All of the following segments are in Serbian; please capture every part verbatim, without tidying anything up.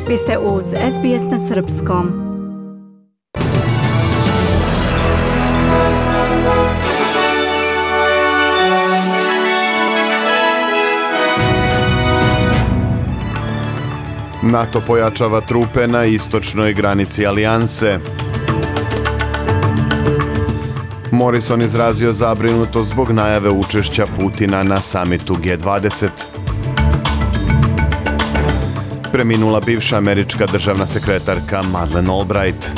Vi ste uz S B S na srpskom. NATO pojačava trupe na istočnoj granici alijanse. Morrison izrazio zabrinutost zbog najave učešća Putina na samitu G dvadeset. Preminula bivša američka državna sekretarka Madeleine Albright.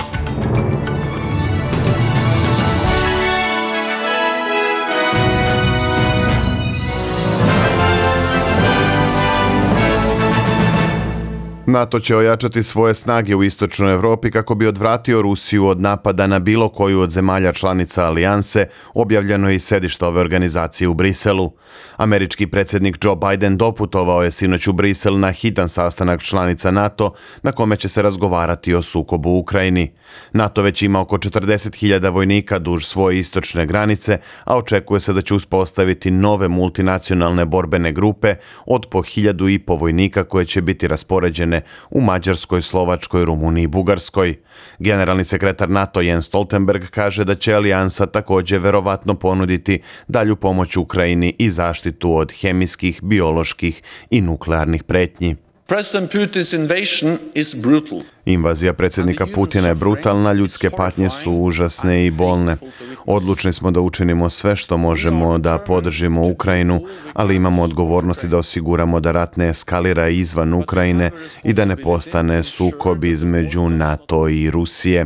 NATO će ojačati svoje snage u istočnoj Evropi kako bi odvratio Rusiju od napada na bilo koju od zemalja članica alijanse, objavljeno je iz sedišta ove organizacije u Briselu. Američki predsjednik Joe Biden doputovao je sinoć u Brisel na hitan sastanak članica NATO na kome će se razgovarati o sukobu u Ukrajini. NATO već ima oko četrdeset hiljada vojnika duž svoje istočne granice, a očekuje se da će uspostaviti nove multinacionalne borbene grupe od po hiljadu i po vojnika koje će biti raspoređene u Mađarskoj, Slovačkoj, Rumuniji i Bugarskoj. Generalni sekretar NATO Jens Stoltenberg kaže da će alijansa također verovatno ponuditi dalju pomoć Ukrajini i zaštitu od hemijskih, bioloških i nuklearnih pretnji. Invazija predsjednika Putina je brutalna, ljudske patnje su užasne i bolne. Odlučni smo da učinimo sve što možemo da podržimo Ukrajinu, ali imamo odgovornosti da osiguramo da rat ne eskalira izvan Ukrajine i da ne postane sukob između NATO i Rusije.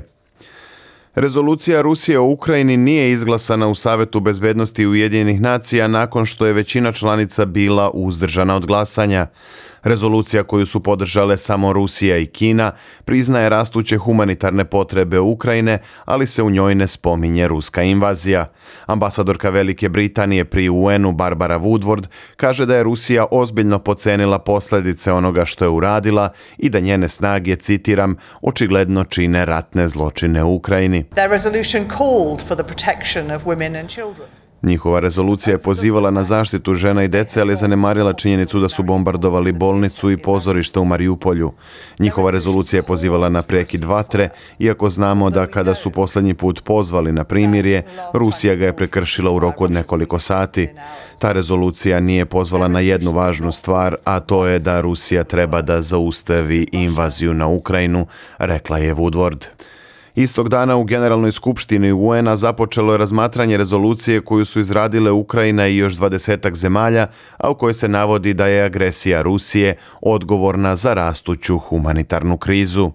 Rezolucija Rusije o Ukrajini nije izglasana u Savetu bezbednosti Ujedinjenih nacija nakon što je većina članica bila uzdržana od glasanja. Rezolucija koju su podržale samo Rusija i Kina priznaje rastuće humanitarne potrebe Ukrajine, ali se u njoj ne spominje ruska invazija. Ambasadorka Velike Britanije pri U N-u Barbara Woodward kaže da je Rusija ozbiljno podcenila posljedice onoga što je uradila i da njene snage, citiram, očigledno čine ratne zločine u Ukrajini. Their resolution called for the protection of women and children. Njihova rezolucija je pozivala na zaštitu žena i dece, ali je zanemarila činjenicu da su bombardovali bolnicu i pozorište u Mariupolju. Njihova rezolucija je pozivala na prekid vatre, iako znamo da kada su posljednji put pozvali na primirje, Rusija ga je prekršila u roku od nekoliko sati. Ta rezolucija nije pozvala na jednu važnu stvar, a to je da Rusija treba da zaustavi invaziju na Ukrajinu, rekla je Woodward. Istog dana u Generalnoj skupštini U N-a započelo je razmatranje rezolucije koju su izradile Ukrajina i još dvadesetak zemalja, a u kojoj se navodi da je agresija Rusije odgovorna za rastuću humanitarnu krizu.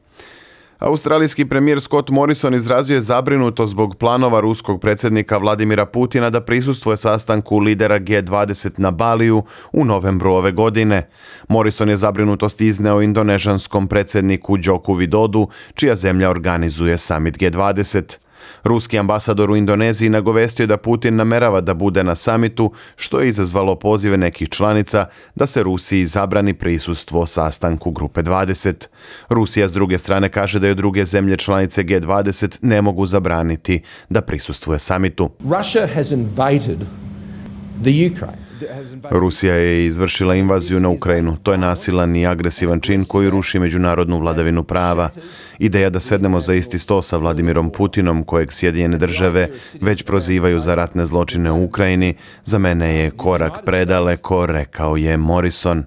Australijski premijer Scott Morrison izrazio je zabrinutost zbog planova ruskog predsjednika Vladimira Putina da prisustvuje sastanku lidera G dvadeset na Baliju u novembru ove godine. Morrison je zabrinutost izneo indonežanskom predsjedniku Joko Widodu, čija zemlja organizuje summit G dvadeset. Ruski ambasador u Indoneziji nagovestio je da Putin namerava da bude na samitu, što je izazvalo pozive nekih članica da se Rusiji zabrani prisustvo sastanku Grupe dvadeset. Rusija s druge strane kaže da je druge zemlje članice G dvadeset ne mogu zabraniti da prisustvuje samitu. Russia has invaded the Ukraine. Rusija je izvršila invaziju na Ukrajinu. To je nasilan i agresivan čin koji ruši međunarodnu vladavinu prava. Ideja da sednemo za isti sto sa Vladimirom Putinom, kojeg Sjedinjene države već prozivaju za ratne zločine u Ukrajini, za mene je korak predaleko, rekao je Morrison.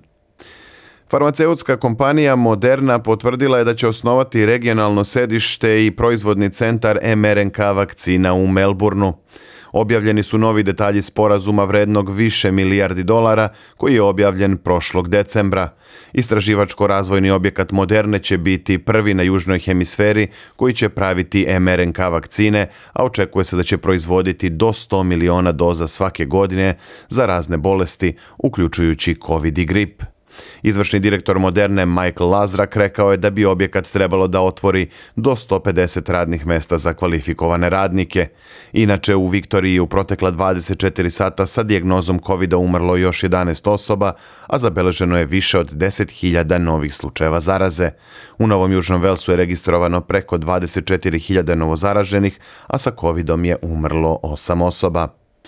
Farmaceutska kompanija Moderna potvrdila je da će osnovati regionalno sedište i proizvodni centar em er en ka vakcina u Melbourneu. Objavljeni su novi detalji sporazuma vrednog više milijardi dolara koji je objavljen prošlog decembra. Istraživačko-razvojni objekat Moderne će biti prvi na južnoj hemisferi koji će praviti em er en ka vakcine, a očekuje se da će proizvoditi do sto miliona doza svake godine za razne bolesti, uključujući COVID i grip. Izvršni direktor Moderne Michael Lazrak rekao je da bi objekat trebalo da otvori do sto pedeset radnih mesta za kvalifikovane radnike. Inače, u Viktoriji u protekla dvadeset četiri sata sa dijagnozom kovida umrlo još jedanaest osoba, a zabeleženo je više od deset hiljada novih slučajeva zaraze. U Novom Južnom Velsu je registrovano preko dvadeset četiri hiljade novozaraženih, a sa covidom je umrlo osam osoba.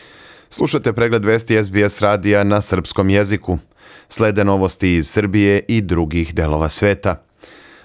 Slušate pregled vesti S B S radija na srpskom jeziku. Slede novosti iz Srbije i drugih delova sveta.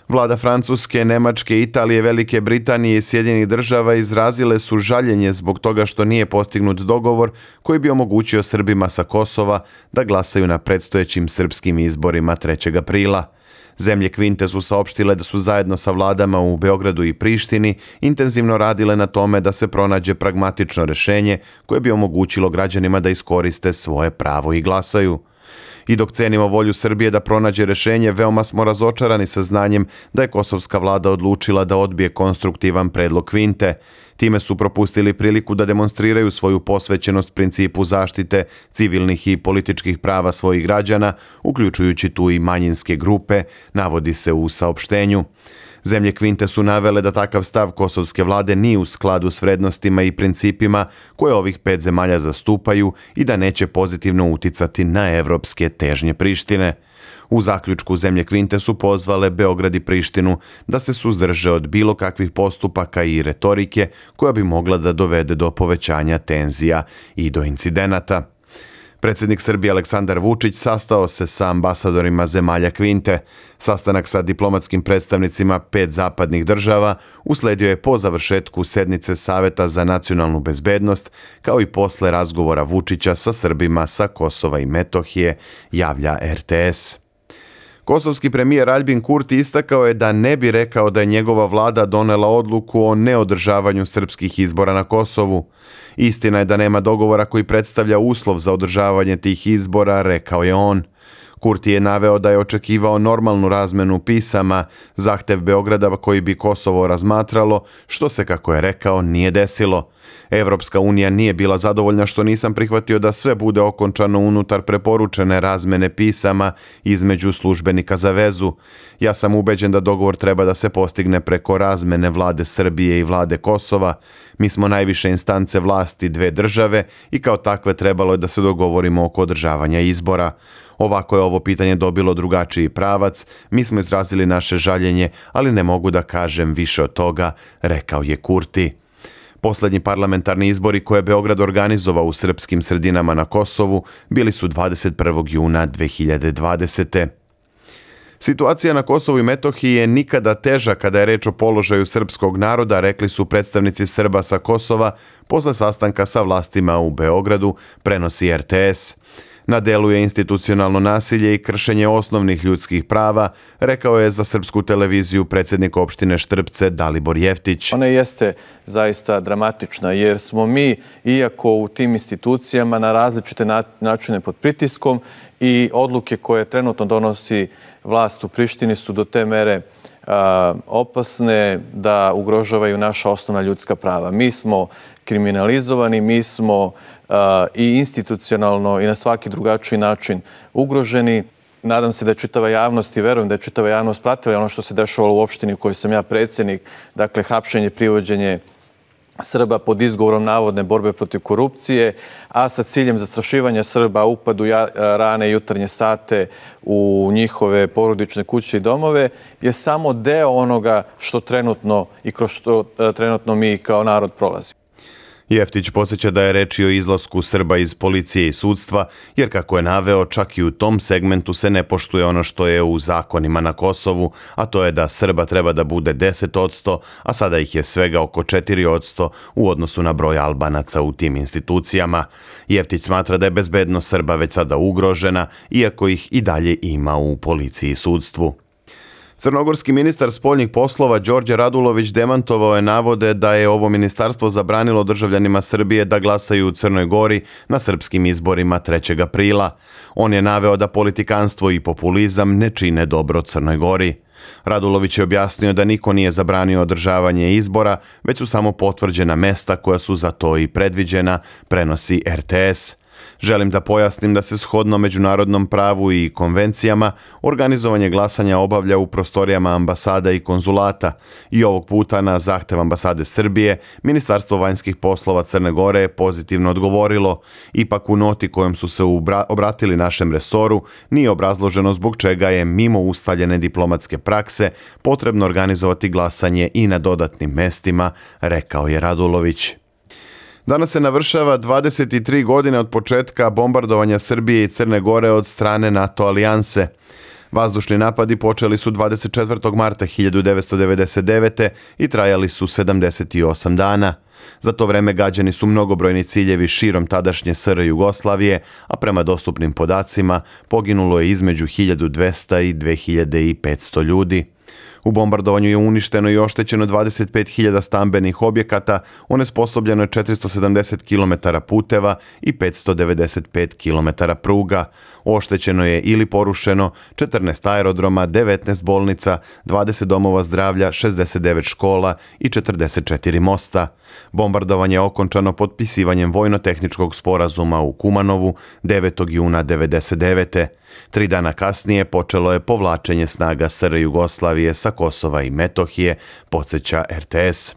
Vlada Francuske, Nemačke, Italije, Velike Britanije i Sjedinjenih država izrazile su žaljenje zbog toga što nije postignut dogovor koji bi omogućio Srbima sa Kosova da glasaju na predstojećim srpskim izborima trećeg aprila. Zemlje Kvinte su saopštile da su zajedno sa vladama u Beogradu i Prištini intenzivno radile na tome da se pronađe pragmatično rješenje koje bi omogućilo građanima da iskoriste svoje pravo i glasaju. I dok cenimo volju Srbije da pronađe rješenje, veoma smo razočarani saznanjem da je kosovska vlada odlučila da odbije konstruktivan predlog Kvinte. Time su propustili priliku da demonstriraju svoju posvećenost principu zaštite civilnih i političkih prava svojih građana, uključujući tu i manjinske grupe, navodi se u saopštenju. Zemlje Kvinte su navele da takav stav kosovske vlade nije u skladu s vrednostima i principima koje ovih pet zemalja zastupaju i da neće pozitivno uticati na evropske težnje Prištine. U zaključku zemlje Kvinte su pozvale Beograd i Prištinu da se suzdrže od bilo kakvih postupaka i retorike koja bi mogla da dovede do povećanja tenzija i do incidenata. Predsjednik Srbije Aleksandar Vučić sastao se sa ambasadorima zemalja Kvinte. Sastanak sa diplomatskim predstavnicima pet zapadnih država usledio je po završetku sednice Saveta za nacionalnu bezbednost, kao i posle razgovora Vučića sa Srbima sa Kosova i Metohije, javlja er te es. Kosovski premijer Aljbin Kurti istakao je da ne bi rekao da je njegova vlada donela odluku o neodržavanju srpskih izbora na Kosovu. Istina je da nema dogovora koji predstavlja uslov za održavanje tih izbora, rekao je on. Kurti je naveo da je očekivao normalnu razmenu pisama, zahtev Beograda koji bi Kosovo razmatralo, što se, kako je rekao, nije desilo. Evropska unija nije bila zadovoljna što nisam prihvatio da sve bude okončano unutar preporučene razmene pisama između službenika za vezu. Ja sam ubeđen da dogovor treba da se postigne preko razmene vlade Srbije i vlade Kosova. Mi smo najviše instance vlasti dve države i kao takve trebalo je da se dogovorimo oko održavanja izbora. Ovako je ovo pitanje dobilo drugačiji pravac, mi smo izrazili naše žaljenje, ali ne mogu da kažem više od toga, rekao je Kurti. Poslednji parlamentarni izbori koje je Beograd organizovao u srpskim sredinama na Kosovu bili su dvadeset prvog juna dve hiljade dvadesete. Situacija na Kosovu i Metohiji je nikada teža kada je reč o položaju srpskog naroda, rekli su predstavnici Srba sa Kosova posle sastanka sa vlastima u Beogradu, prenosi er te es. Na delu je institucionalno nasilje i kršenje osnovnih ljudskih prava, rekao je za srpsku televiziju predsjednik opštine Štrpce Dalibor Jeftić. Ona jeste zaista dramatična jer smo mi, iako u tim institucijama, na različite načine pod pritiskom i odluke koje trenutno donosi vlast u Prištini su do te mere a, opasne da ugrožavaju naša osnovna ljudska prava. Mi smo kriminalizovani, mi smo i institucionalno i na svaki drugačiji način ugroženi. Nadam se da je čitava javnost i verujem da je čitava javnost pratila ono što se dešavalo u opštini u kojoj sam ja predsjednik, dakle hapšenje, privođenje Srba pod izgovorom navodne borbe protiv korupcije, a sa ciljem zastrašivanja Srba, upadu rane jutarnje sate u njihove porodične kuće i domove, je samo deo onoga što trenutno i kroz što trenutno mi kao narod prolazimo. Jeftić podsjeća da je reč i o izlasku Srba iz policije i sudstva, jer kako je naveo, čak i u tom segmentu se ne poštuje ono što je u zakonima na Kosovu, a to je da Srba treba da bude deset odsto, a sada ih je svega oko četiri odsto u odnosu na broj Albanaca u tim institucijama. Jeftić smatra da je bezbednost Srba već sada ugrožena, iako ih i dalje ima u policiji i sudstvu. Crnogorski ministar spoljnih poslova Đorđe Radulović demantovao je navode da je ovo ministarstvo zabranilo državljanima Srbije da glasaju u Crnoj Gori na srpskim izborima trećeg aprila. On je naveo da politikanstvo i populizam ne čine dobro Crnoj Gori. Radulović je objasnio da niko nije zabranio održavanje izbora, već su samo potvrđena mesta koja su za to i predviđena, prenosi er te es. Želim da pojasnim da se shodno međunarodnom pravu i konvencijama organizovanje glasanja obavlja u prostorijama ambasada i konzulata i ovog puta na zahtev ambasade Srbije Ministarstvo vanjskih poslova Crne Gore je pozitivno odgovorilo. Ipak u noti kojom su se obratili našem resoru nije obrazloženo zbog čega je mimo ustaljene diplomatske prakse potrebno organizovati glasanje i na dodatnim mestima, rekao je Radulović. Danas se navršava dvadeset tri godine od početka bombardovanja Srbije i Crne Gore od strane NATO alijanse. Vazdušni napadi počeli su dvadeset četvrtog marta hiljadu devetsto devedeset devete. i trajali su sedamdeset osam dana. Za to vreme gađani su mnogobrojni ciljevi širom tadašnje S R Jugoslavije, a prema dostupnim podacima poginulo je između hiljadu dvesta i dve hiljade petsto ljudi. U bombardovanju je uništeno i oštećeno dvadeset pet hiljada stambenih objekata, onesposobljeno je četiristo sedamdeset kilometara puteva i petsto devedeset pet kilometara pruga. Oštećeno je ili porušeno četrnaest aerodroma, devetnaest bolnica, dvadeset domova zdravlja, šezdeset devet škola i četrdeset četiri mosta. Bombardovanje je okončano potpisivanjem vojno-tehničkog sporazuma u Kumanovu devetog juna devedeset devete. Tri dana kasnije počelo je povlačenje snaga S R Jugoslavije sa Kosova i Metohije, podsjeća R T S.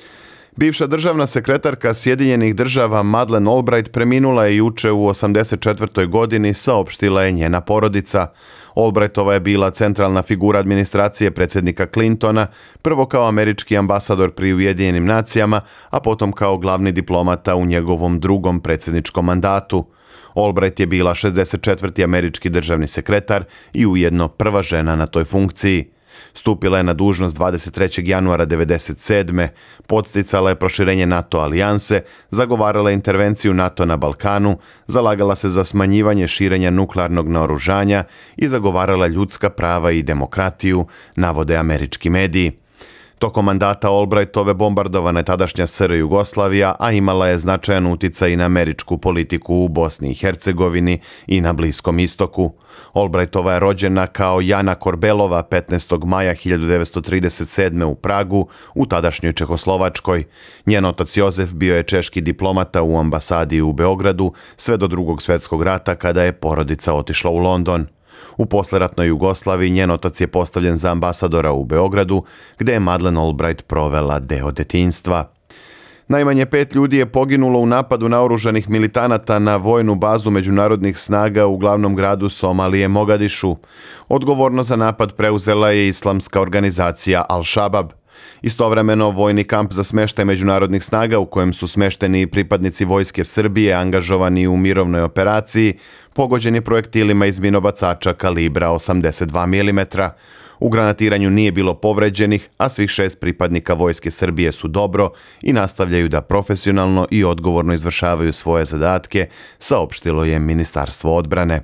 Bivša državna sekretarka Sjedinjenih država Madeleine Albright preminula je juče u osamdeset četvrtoj godini, saopštila je njena porodica. Albrightova je bila centralna figura administracije predsjednika Clintona, prvo kao američki ambasador pri Ujedinjenim nacijama, a potom kao glavni diplomata u njegovom drugom predsjedničkom mandatu. Albright je bila šezdeset četvrti američki državni sekretar i ujedno prva žena na toj funkciji. Stupila je na dužnost dvadeset trećeg januara devedeset sedme. Podsticala je proširenje NATO alijanse, zagovarala intervenciju NATO na Balkanu, zalagala se za smanjivanje širenja nuklearnog naoružanja i zagovarala ljudska prava i demokratiju, navode američki mediji. Tokom mandata Albrightove bombardovana je tadašnja S R Jugoslavija, a imala je značajan uticaj i na američku politiku u Bosni i Hercegovini i na Bliskom istoku. Albrightova je rođena kao Jana Korbelova petnaestog maja hiljadu devetsto trideset sedme. u Pragu, u tadašnjoj Čehoslovačkoj. Njen otac Jozef bio je češki diplomata u ambasadi u Beogradu sve do Drugog svjetskog rata, kada je porodica otišla u London. U posleratnoj Jugoslaviji njen otac je postavljen za ambasadora u Beogradu, gde je Madeleine Albright provela deo detinjstva. Najmanje pet ljudi je poginulo u napadu naoružanih militanata na vojnu bazu međunarodnih snaga u glavnom gradu Somalije Mogadišu. Odgovorno za napad preuzela je islamska organizacija Al-Shabab. Istovremeno, vojni kamp za smještaj međunarodnih snaga u kojem su smješteni i pripadnici vojske Srbije angažovani u mirovnoj operaciji, pogođen je projektilima iz minobacača kalibra osamdeset dva milimetra. U granatiranju nije bilo povređenih, a svih šest pripadnika vojske Srbije su dobro i nastavljaju da profesionalno i odgovorno izvršavaju svoje zadatke, saopštilo je Ministarstvo odbrane.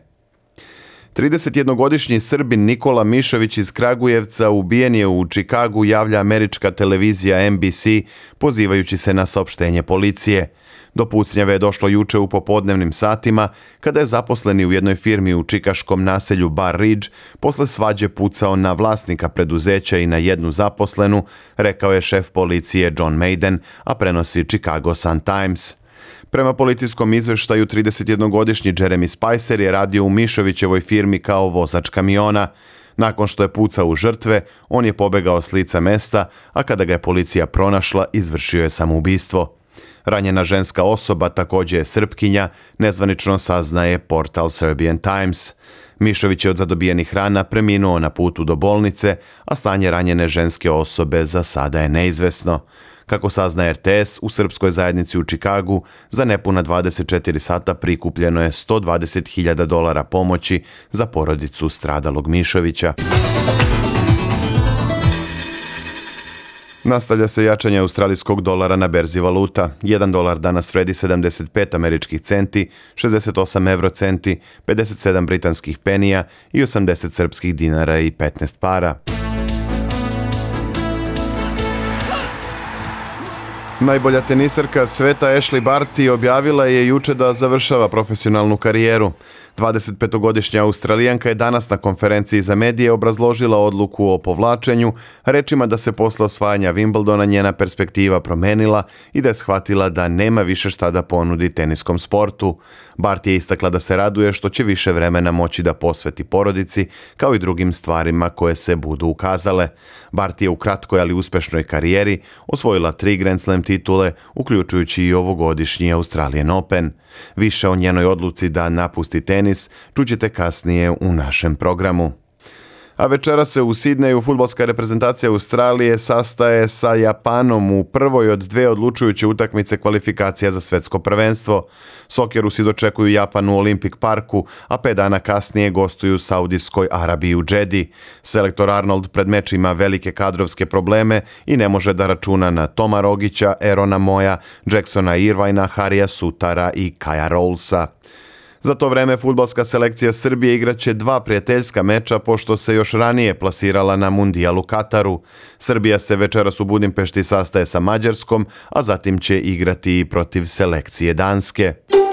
tridesetjednogodišnji Srbin Nikola Mišović iz Kragujevca ubijen je u Čikagu, javlja američka televizija N B C, pozivajući se na saopštenje policije. Do pucnjave je došlo juče u popodnevnim satima, kada je zaposleni u jednoj firmi u čikaškom naselju Bar Ridge posle svađe pucao na vlasnika preduzeća i na jednu zaposlenu, rekao je šef policije John Maiden, a prenosi Chicago Sun-Times. Prema policijskom izveštaju, tridesetjednogodišnji Jeremy Spicer je radio u Mišovićevoj firmi kao vozač kamiona. Nakon što je pucao u žrtve, on je pobegao s lica mesta, a kada ga je policija pronašla, izvršio je samoubistvo. Ranjena ženska osoba također je Srpkinja, nezvanično saznaje portal Serbian Times. Mišović je od zadobijenih rana preminuo na putu do bolnice, a stanje ranjene ženske osobe za sada je neizvesno. Kako sazna R T S, u srpskoj zajednici u Čikagu za nepuna dvadeset četiri sata prikupljeno je sto dvadeset hiljada dolara pomoći za porodicu stradalog Mišovića. Nastavlja se jačanje australijskog dolara na berzi valuta. Jedan dolar danas vredi sedamdeset pet američkih centi, šezdeset osam evrocenti, pedeset sedam britanskih penija i osamdeset srpskih dinara i petnaest para. Najbolja tenisarka sveta Ashley Barty objavila je juče da završava profesionalnu karijeru. dvadesetpetogodišnja Australijanka je danas na konferenciji za medije obrazložila odluku o povlačenju, rečima da se posle osvajanja Wimbledona njena perspektiva promenila i da je shvatila da nema više šta da ponudi teniskom sportu. Barty je istakla da se raduje što će više vremena moći da posveti porodici, kao i drugim stvarima koje se budu ukazale. Barty je u kratkoj ali uspešnoj karijeri osvojila tri Grand Slam titule, uključujući i ovogodišnji Australian Open. Više o njenoj odluci da napusti tenis čućete kasnije u našem programu. A večera se u Sidneju fudbalska reprezentacija Australije sastaje sa Japanom u prvoj od dve odlučujuće utakmice kvalifikacija za svetsko prvenstvo. Sokerusi dočekuju Japan u Olympic Parku, a pet dana kasnije gostuju Saudijskoj Arabiji u Džedi. Selektor Arnold pred meč ima velike kadrovske probleme i ne može da računa na Toma Rogića, Erona Moja, Jacksona Irvina, Harija Sutara i Kaja Rolsa. Za to vreme fudbalska selekcija Srbije igraće dva prijateljska meča pošto se još ranije plasirala na Mundijal u Kataru. Srbija se večeras u Budimpešti sastaje sa Mađarskom, a zatim će igrati i protiv selekcije Danske.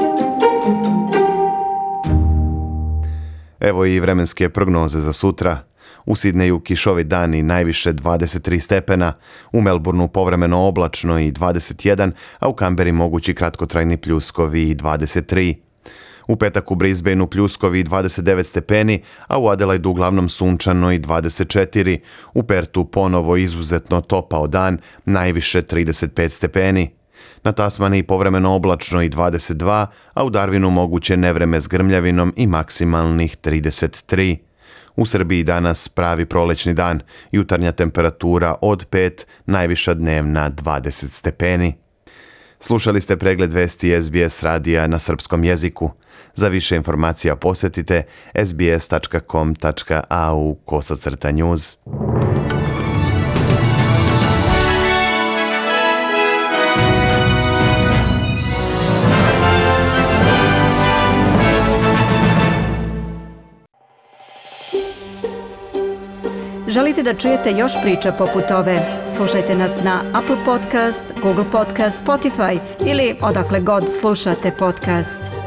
Evo i vremenske prognoze za sutra. U Sidneju kišovit dan i najviše dvadeset tri stepena, u Melbourneu povremeno oblačno i dvadeset jedan, a u Kamberi mogući kratkotrajni pljuskovi i dvadeset tri. U petak u Brisbaneu pljuskovi i dvadeset devet stepeni, a u Adelaidu uglavnom sunčano i dvadeset četiri. U Pertu ponovo izuzetno topao dan, najviše trideset pet stepeni. Na Tasmaniji povremeno oblačno i dvadeset dva, a u Darwinu moguće nevreme s grmljavinom i maksimalnih trideset tri. U Srbiji danas pravi prolećni dan, jutarnja temperatura od pet, najviša dnevna dvadeset stepeni. Slušali ste pregled vesti S B S radija na srpskom jeziku. Za više informacija posjetite s b s tačka com tačka a u kosacrta news. Želite da čujete još priča poput ove? Slušajte nas na Apple Podcast, Google Podcast, Spotify ili odakle god slušate podcast.